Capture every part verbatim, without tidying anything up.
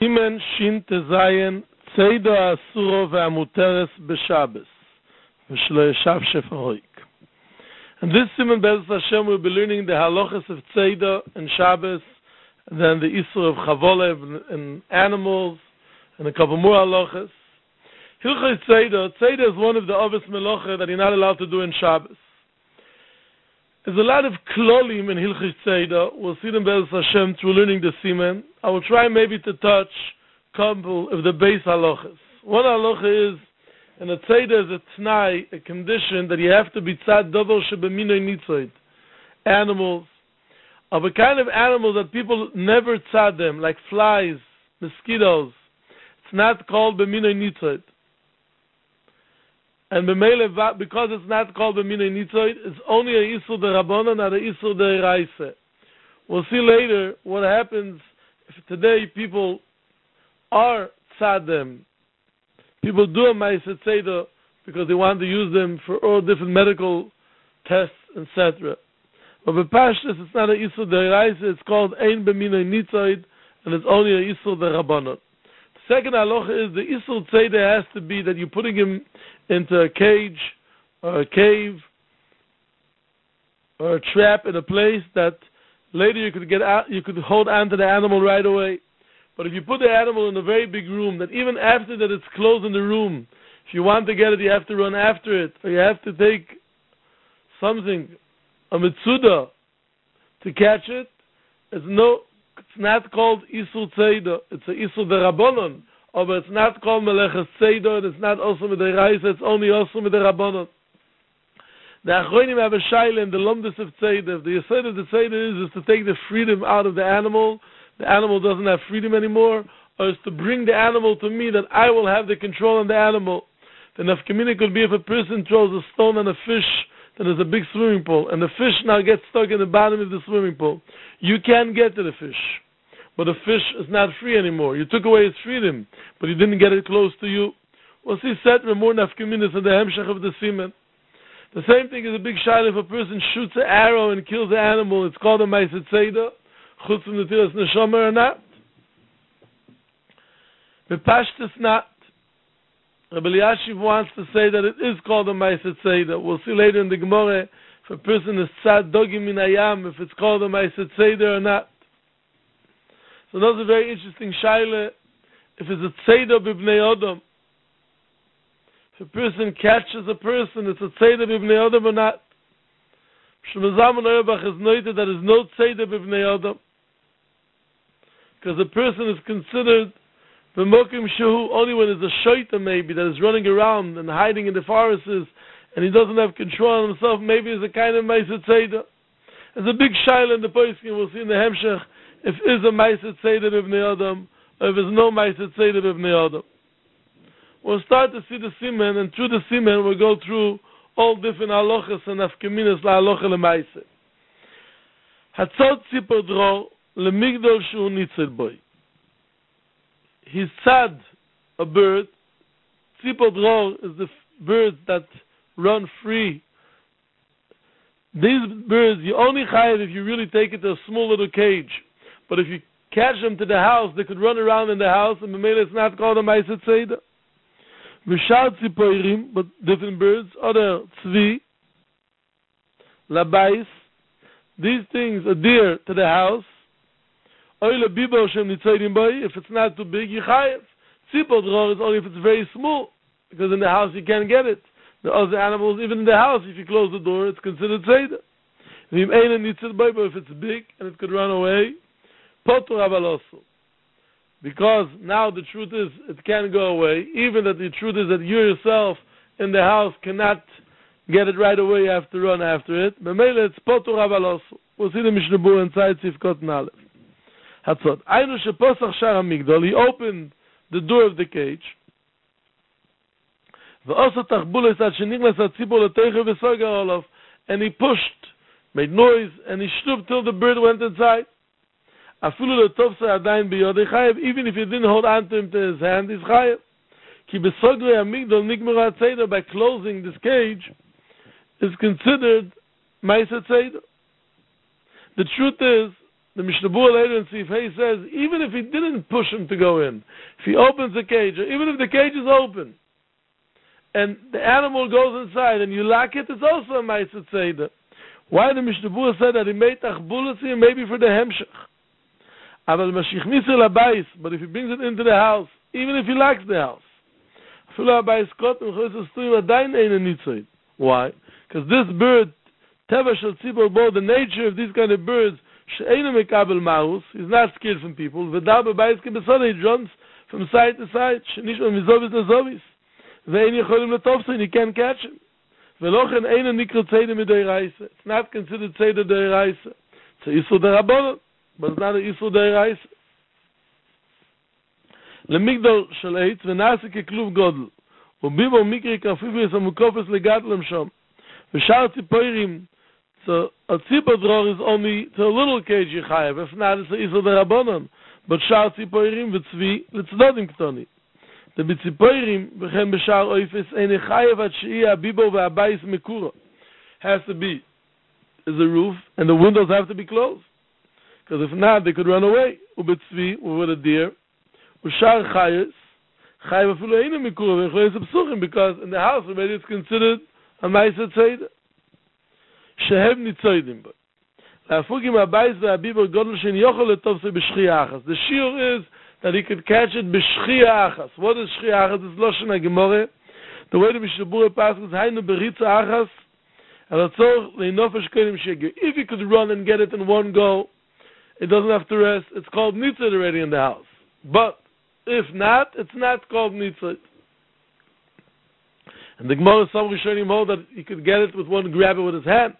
Simen Shin Tezayin Tzeido Asuro Ve'amuteres B'Shabbos V'shlo Yeshav Shefaroik. And this Simen Be'ez Hashem will be learning the halachas of Tzeido and Shabbos, and then the Isur of Chavolev and animals, and a couple more halachas. Hilchos Tzeido, Tzeido is one of the Ovis Melocha that you're not allowed to do in Shabbos. There's a lot of klolim in Hilchos Tzeido. We'll see them Be'ez Hashem through learning the Simen. I will try maybe to touch a couple of the base halachas. One halacha is, in a Tzeido is a t'nai, a condition that you have to be tzad dovel shebeminoi nitzoid. Animals, of a kind of animals that people never tzad them, like flies, mosquitoes. It's not called beminoi nitzoid. And b'meile, because it's not called b'minoi nitzoid, it's only a isur derabanan, not a isur deraisa. We'll see later what happens if today people are tzad them. People do a ma'aseh tzeidah because they want to use them for all different medical tests, et cetera. But b'pashtus, it's not a isur deraisa, it's called ein b'minoi nitzoid, and it's only a isur derabanan. The second halacha is the isur tzeidah has to be that you're putting him into a cage or a cave or a trap in a place that later you could get out, you could hold on to the animal right away. But if you put the animal in a very big room, that even after that it's closed in the room, if you want to get it, you have to run after it, or you have to take something, a mitzuda, to catch it. It's no, it's not called isur tzeidah. It's a isur derabanan. But it's not called Meleches Tzeidah, and it's not also Midiraisa, it's only also Midirabanan. The Achronim have a shaila in the Lomdus of Tzeidah. The Yesod of the Tzeidah is, is to take the freedom out of the animal. The animal doesn't have freedom anymore, or is to bring the animal to me that I will have the control on the animal. The nafkamina could be if a person throws a stone on a fish, then there's a big swimming pool, and the fish now gets stuck in the bottom of the swimming pool. You can't get to the fish. But the fish is not free anymore. You took away its freedom, but you didn't get it close to you. We'll see setra more nafkaminas in the hemshach of the siman. The same thing is a big shayla. If a person shoots an arrow and kills the animal, it's called a ma'aseh tzeidah, chutz from the tiras neshama or not. The pashtus not. Rabbi Eliashiv wants to say that it is called a ma'aseh tzeidah. We'll see later in the Gemara if a person is tzad dogim min hayam, if it's called a ma'aseh tzeidah or not. So that's a very interesting shaila. If it's a tzeidah b'bnei Adam, if a person catches a person, it's a tzeidah b'bnei Adam or not. Shemazam Auerbach has noted that there is no tzeidah b'bnei Adam, because a person is considered b'mokim shehu only when there's a shaita maybe that is running around and hiding in the forests, and he doesn't have control on himself. Maybe it's a kind of ma'aseh tzeidah. There's a big shaila in the poskim. We'll see in the hemshech. If is a ma'aseh tzeidah b'bnei Adam, or if there's no ma'aseh tzeidah b'bnei Adam. We'll start to see the siman, and through the siman we'll go through all different halachas and nafkaminas la'halacha l'ma'aseh. Hatzot tzipor dror lemigdol shu nitzel boy. He's tzad, a bird. Tzipor dror is the f- birds that run free. These birds, you only chayav if you really take it to a small little cage. But if you catch them to the house, they could run around in the house, and Mamela it's not called a ma'aseh tzeidah. V'shar tzipoirim, but different birds, other tzvi, labais, these things are dear to the house. Oile bibo shem nitzoidim boy, if it's not too big, you chayev. Tzipor dror is only if it's very small, because in the house you can't get it. The other animals, even in the house, if you close the door, it's considered tzeidah. If it's big and it could run away, potur avalosu. Because now the truth is, it can't go away. Even that the truth is that you yourself in the house cannot get it right away. You have to run after it. B'meila it's potur avalosu. We'll see the Mishnah Berurah inside Sifkot Nalef. Hatzot. Ainu sheposach shar hamigdol. He opened the door of the cage. And he pushed, made noise, and he stooped till the bird went inside. Even if he didn't hold on to him to his hand, he's chayev. By closing this cage is considered ma'aseh tzeidah. The truth is the Mishnah Berurah later in Sif Hey says, even if he didn't push him to go in, if he opens the cage, or even if the cage is open, and the animal goes inside and you lock it, it's also a Ma'aseh Seder. Why the Mishnah Berurah said that he made Tachbulasi, maybe for the Hemshech. Aval Mashichnis el Abayis, but if he brings it into the house, even if he locks the house, why? Because this bird, Teva Shel Tzibor Bo, the nature of these kind of birds, She'einu Mekabel Maus, he's not scared from people. V'da b'bayis kebesod, he jumps from side to side. She'nishma mizovis nazovis. Ve'en yecholim letofsa, and you can't catch him. Ve'lochen einu nikro tzeder midoiraisa. It's not considered tzeder doiraisa. It's a isur derabonon, but it's not a isur doiraisa. למגדל של עץ ונעשה ככלוב גודל וביבו מיקרי כפיביס המוקופס לגדלם שם ושאר ציפורים so a tzipor dror is only to a little cage yichayev if not it's a isur derabonon but שאר ציפורים וצבי לצדודים קטונים the b'tziporim וכן בשאר oifes אין yichayev עד שיהיה הביבו והבייס מקורה has to be is a roof and the windows have to be closed because if not they could run away ובצבי with a deer Ushar Chayes, Chayev Afilu Einu Mikura V'Choyes B'Suchim, because in the house already it's considered a Ma'aseh Seder. Shehev Nitzoidim Bo. La'afugim Abayis V'Abibor Godel Shein Yochol Letovse B'Shchia Achas. The shiur is that he could catch it B'Shchia Achas. What is Shchia Achas? It's Loshen HaGemoreh. The way the Mishnah Berurah passes is Hainu Beritza Achas Alatzor Le'Nofesh Kodim Shegir. If he could run and get it in one go, it doesn't have to rest. It's called Nitzot already in the house. But if not, it's not called nitzot. And the Gemara, some Rishonim hold that he could get it with one grab it with his hand.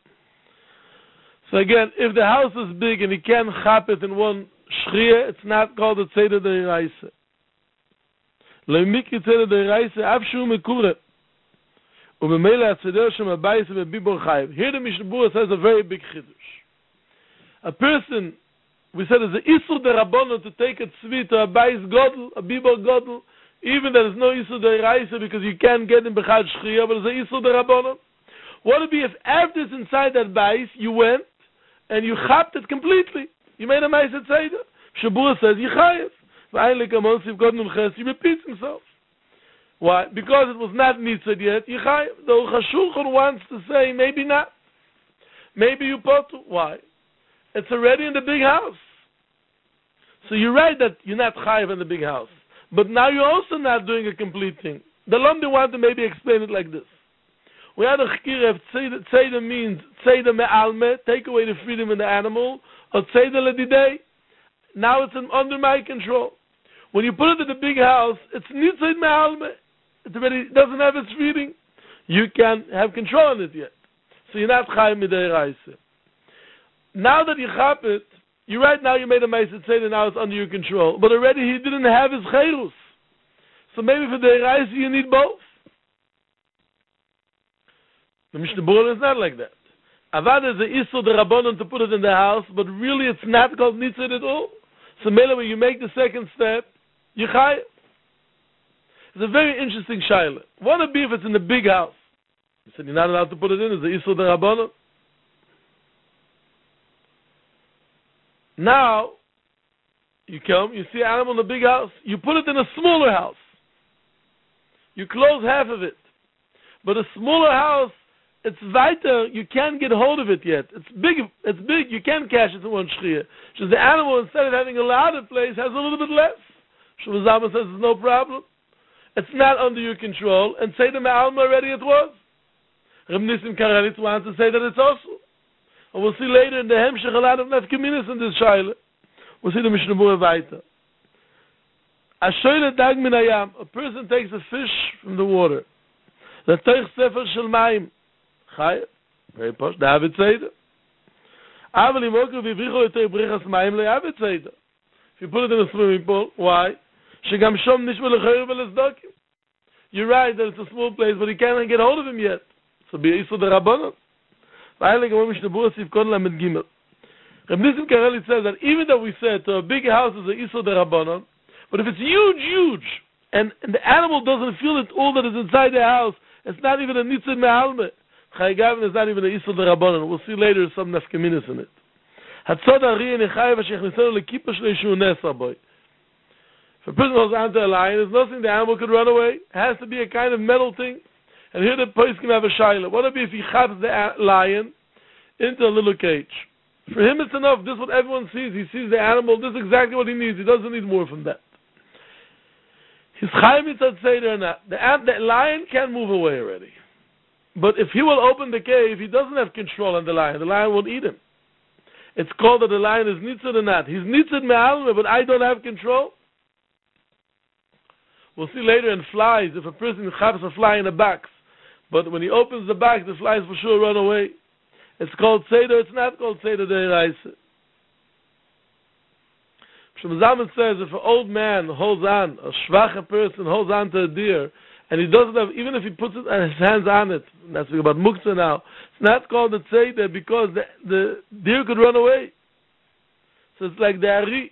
So again, if the house is big and he can't chop it in one shchia, it's not called a tzeder deiraisa. Le'mikri tzeder deiraisa, avshu mekure. U'bemele ha-tzeder shem habayis ve'bibor chayev. Here the Mishnah Berurah says a very big chiddush. A person, we said it's an isur derabonon to take a tzvi to a bayis godel, a bibor godel, even there is no isur deraisa because you can't get in bechad shchiyah, but it's an isur derabonon. What would it be if after it's inside that bayis, you went and you chopped it completely? You made a ma'aseh seder. Shabura says yichayev. V'aylik amosiv godnul ches, he repeats himself. Why? Because it was not nitzad yet, yichayev. The Aruch HaShulchan wants to say maybe not. Maybe you potu. Why? It's already in the big house. So you're right that you're not chayiv in the big house. But now you're also not doing a complete thing. The Lomdi want to maybe explain it like this. We had a chkira if tzeder means tzeder me'alme, take away the freedom in the animal, or tzeder ledidei. Now it's in, under my control. When you put it in the big house, it's nitzed me'alme. It already doesn't have its freedom. You can't have control on it yet. So you're not chayiv midei raisa. Now that you chop it, you're right, now you made a ma'aseh seder, now it's under your control. But already he didn't have his chayrus. So maybe for the raisa you need both. The Mishnah Berurah is not like that. Avad is a isur derabonon to put it in the house, but really it's not called nitzad at all. So maybe when you make the second step, you chayav. It's a very interesting shaila. What would be if it's in the big house? He said you're not allowed to put it in, it's a isur derabonon. Now, you come, you see an animal in a big house, you put it in a smaller house. You close half of it. But a smaller house, it's weiter, you can't get hold of it yet. It's big, it's big, you can't catch it in one shchiyah. So the animal, instead of having a louder place, has a little bit less. Shmuel Zalman says it's no problem. It's not under your control, and say the Me'alma already it was. Reb Nissim Karelitz wants to say that it's also. And we'll see later in the Hemshech a lot of nefkeminis in this shaila. We'll see the Mishnah Berurah weiter. Ashoyle dag min hayam. A person takes a fish from the water. L'toich sefer shel mayim. Chayev. Very posh. David Seder. Aval imoku v'ivricho yoter brichas mayim le'avid Seder. If you put it in a swimming pool, why? Shegam shom nishma l'chayr v'lezdokim. You're right that it's a small place, but he can't get hold of him yet. So be isur derabonon. Reb Nissim Karelitz says that even though we said to a big house is a isur derabonon, but if it's huge, huge, and, and the animal doesn't feel it all that is inside the house, it's not even a nitzad me'alme. Chayei Gavin is not even a isur derabonon. We'll see later some nefkeminis in it. Hatzod Ari and Echayva Shechnisonu Lekipa Shleishu Nesa boy. If a person goes onto a lion, there's nothing the animal could run away. It has to be a kind of metal thing. And here the person can have a shaila. What if if he chaps the lion into a little cage? For him it's enough. This is what everyone sees. He sees the animal. This is exactly what he needs. He doesn't need more from that. His chayim mitzad seder or not. The, the lion can't move away already. But if he will open the cave, he doesn't have control on the lion. The lion won't eat him. It's called that the lion is nitzad or not. He's nitzad me'alme, but I don't have control. We'll see later in flies, if a person chaps a fly in a box, but when he opens the box, the flies for sure run away. It's called seder. It's not called seder deiraisa. Shlomo Zalman says if an old man holds on, a schwache person holds on to a deer, and he doesn't have, even if he puts it, his hands on it, and that's about muktzah now, it's not called a seder because the, the deer could run away. So it's like the ari.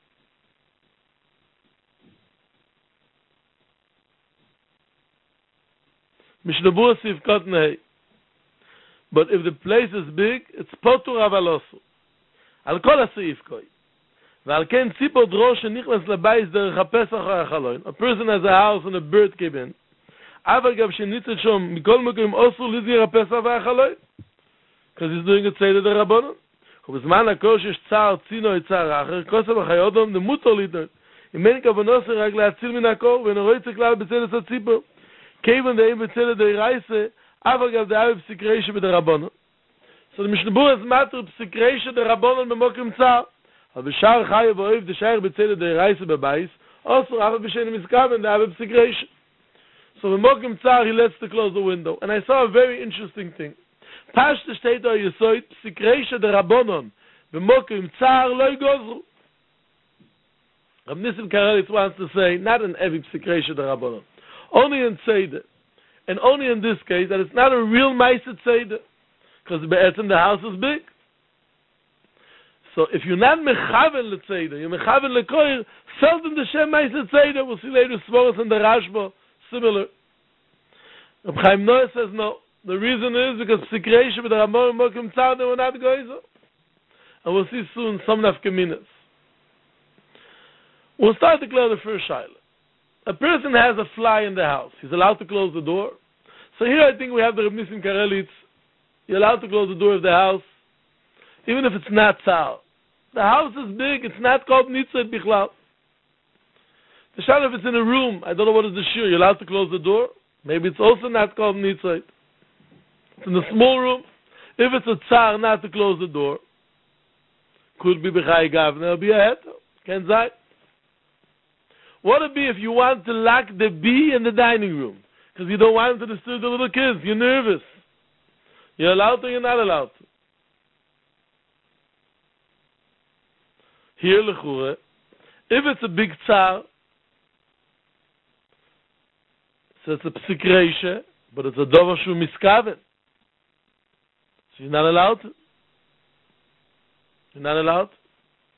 Mishnabur Sivkot Nei. But if the place is big, it's potur avalosu. Al kol ha-seif koi. Ve'al ken tzipor dror shenichnas labayis derech ha-pesach ha-achaloin. A person has a house and a bird came in. Aval gav shenitzet shom mikol mokim osur lizir ha-pesach ha-achaloin. Because he's doing it seder derabonon. ובזמן הכל שיש צער צינו את צער האחר, כוסם החיודום דמוטו ליטון. אם אין כוונוסה רק להציל מן הכל, ונרואי צקלל בצלס הציפור. כיוון דאים בצלס דיירייסה, אבל גם דאי בפסיקריישה בדרבונו. So the Mishnah Berurah is matter psikreisha the Rabbanon b'mokim tzar. Aber b'shar chayev oiv d'shayich b'tzeder d'iraisa b'bayis. Also, after b'shein miskaven the have psikreisha. So b'mokim tzar he lets to close the window. And I saw a very interesting thing. Pashta steht da yesoit psikreisha the Rabbanon b'mokim tzar lo yigozru. Rav Nissim Karelitz wants to say not in every psikreisha the Rabbanon, only in Seder, and only in this case that it's not a real ma'aser Seder. Because the house is big. So if you're not mechaven l'tzeder, you're mechaven l'koyer, seldom the Shem ma'aser tzeder. We'll see later Svoros and the Rashba, similar. Reb Chaim Noah says no. The reason is because Psikreisha with the Ramon Mokim Tzar, they were not goizer. And we'll see soon some nafkaminas. We'll start to clear the first shaila. A person has a fly in the house. He's allowed to close the door. So here I think we have the Reb Nissim Karelitz. You're allowed to close the door of the house, even if it's not tzar. The house is big, it's not called nitzot bichlal. The shal if it's in a room, I don't know what is the shir, you're allowed to close the door. Maybe it's also not called nitzot. It's in a small room. If it's a tzar not to close the door, could be b'chai gavna, it'll be a heter. Can't say. What would it be if you want to lock the bee in the dining room? Because you don't want him to disturb the little kids, you're nervous. You're allowed to, you're not allowed to. Here, lechure, if it's a big tzar, so it's a psikreisha, but it's a dover shu miskaven. So you're not allowed to. You're not allowed to.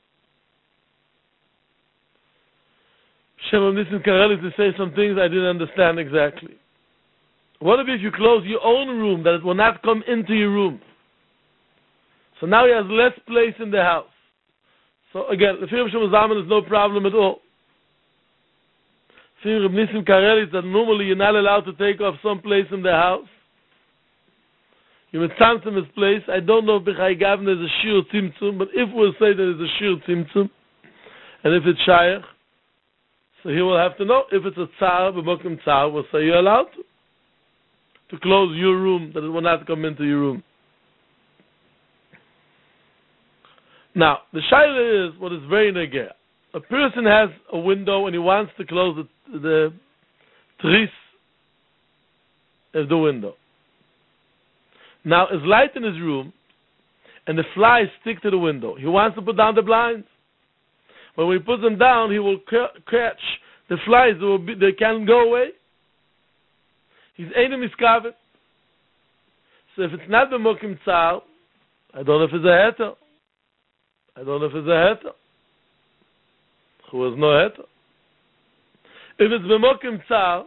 Shem Nissim Karelitz to say some things I didn't understand exactly. What if you close your own room that it will not come into your room? So now he has less place in the house. So again, the Firm Shlomo Zalman is no problem at all. Firm Reb Nissim Karelitz that normally you're not allowed to take off some place in the house. You would tzamtzum his place. I don't know if B'chai Gavna is a shir tzimtzum, but if we'll say that it's a shir tzimtzum, and if it's shayach, so he will have to know. If it's a tzar, b'mokim tzar, we'll say you're allowed to. To close your room, that it will not come into your room. Now, the shaila is what is very negeh. A person has a window and he wants to close the, the tris of the window. Now, it's light in his room and the flies stick to the window. He wants to put down the blinds. When he puts them down, he will c- catch the flies. They, will be, they can't go away. He's einem miskavet. So if it's not the mokim tzar, I don't know if it's a heter. I don't know if it's a heter. Who has no heter. If it's the mokim tzar,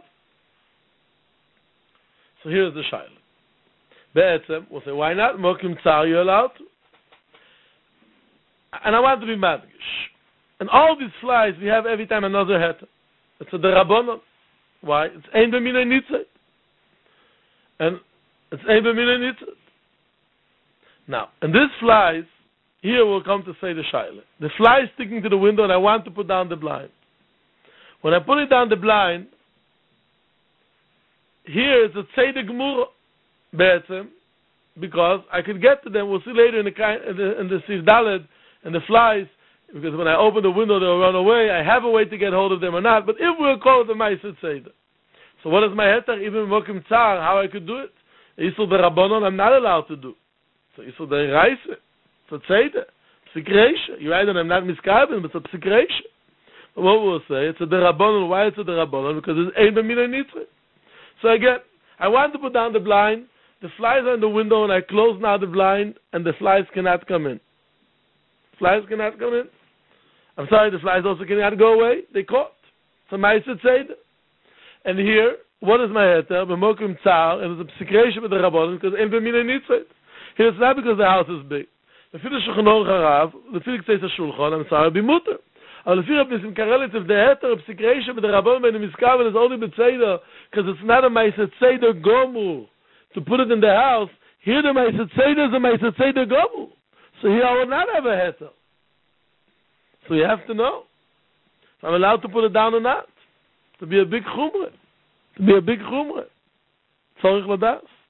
so here's the shaila. Be'etzem, we'll say, why not? Mokim tzar, you're allowed to. and I want to be madgish. And all these flies, we have every time another heter. It's a derabbanon. Why? It's ein b'minei nitzet. And it's ein b'minei nitzet. Now, and this flies, here we'll come to say the shaila. The fly is sticking to the window and I want to put down the blind. When I put it down the blind, here is a tzedek gemura, be'etzem, because I could get to them. We'll see later in the in the, in the Sif Daled and the flies, because when I open the window they'll run away. I have a way to get hold of them or not. But if we'll call it the Ma'aseh Seder, so what is my heter? Even Mokim Tzar, how I could do it? Yisur the Rabbanon, I'm not allowed to do. So Yisur the Reise, it's a Seder, Psikreisha. You're right, and I'm not miskabin, but it's a Psikreisha. But what we'll say, it's a Rabbanon. Why it's a Rabbanon? Because it's ein b'minei nitzre. So again, I want to put down the blind. The flies are in the window, and I close now the blind, and the flies cannot come in. Flies cannot come in. I'm sorry, the flies also cannot go away. They caught. So Ma'aseh Seder. And here, what is my heter? B'mokim tzar, and it's a psikreisha with the Rabbanon, because ein b'minei nitzre. Here it's not because the house is big. The Fidish Shulchan Aruch Harav, the Fidish says a Shulchan, I'm sorry, b'muter. Aber the fear of this in Karelitz, if the heter of psikreisha with the Rabbanon and the miskaven is only b'tzeder, because it's not a Ma'aseh Seder gomur to put it in the house. Here the Ma'aseh Seder is a Ma'aseh Seder gomur. So here I will not have a heter. So you have to know. If I'm allowed to put it down or not. To be a big chumre. To be a big chumre. Tzorich ladas.